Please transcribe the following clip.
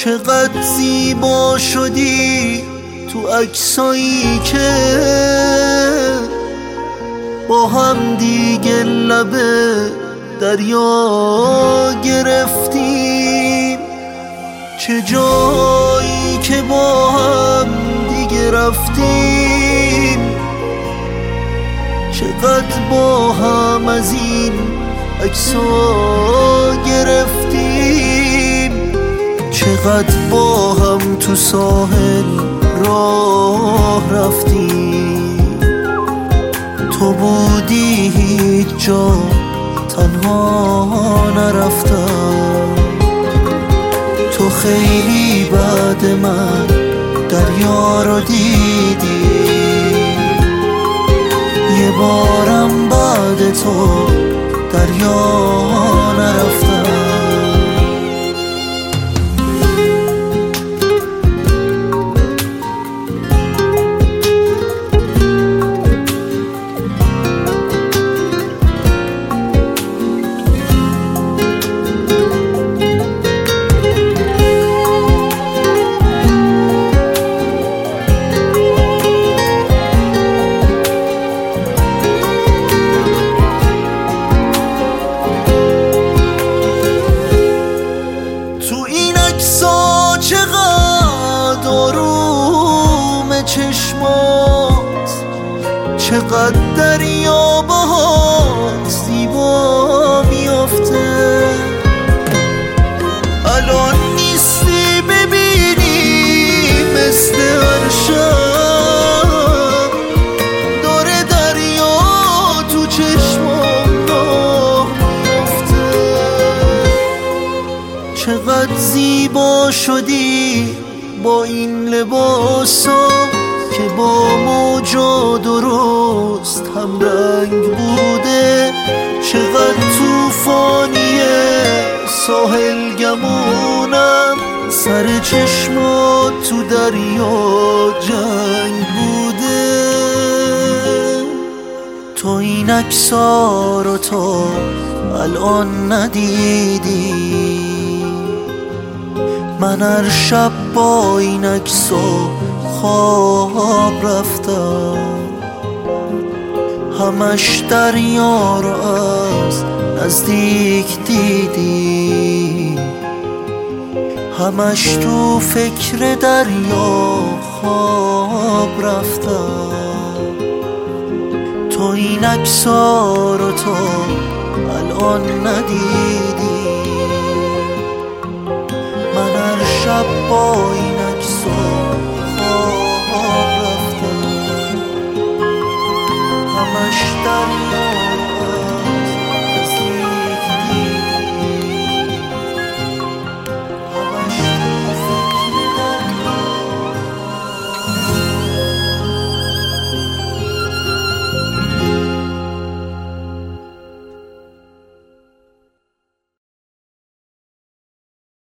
چقدر زیبا شدی تو عکسایی که با هم دیگه لب دریا گرفتیم. چه جایی که با هم دیگه رفتیم، چقدر با هم از این عکس‌ها گرفتیم. چقدر با هم تو ساحل راه رفتیم. تو بودی هیچ جا تنها نرفتم. تو خیلی بعد من دریا رو دیدی. یه بارم بعد تو دریا نرفتم. چقدر آروم چشمات، چقدر دریا باهات زیبا میافته. الان نیستی ببینی مثل هر شب داره دریا تو چشمام راه میافته. چقدر زیبا شدی با این لباسا که با موجا درست هم رنگ بوده. چقدر توفانیه ساحل گمونم، سر چشمات تو دریا جنگ بوده. تو این عکس‌ها رو تا الان ندیدی. من هر شب با این عکس‌ها خواب رفتم. همش دریا رو از نزدیک دیدی. همش تو فکر دریا خواب رفتم. تو این عکس‌ها رو تا الان ندیدی. من هر شب با این عکس‌ها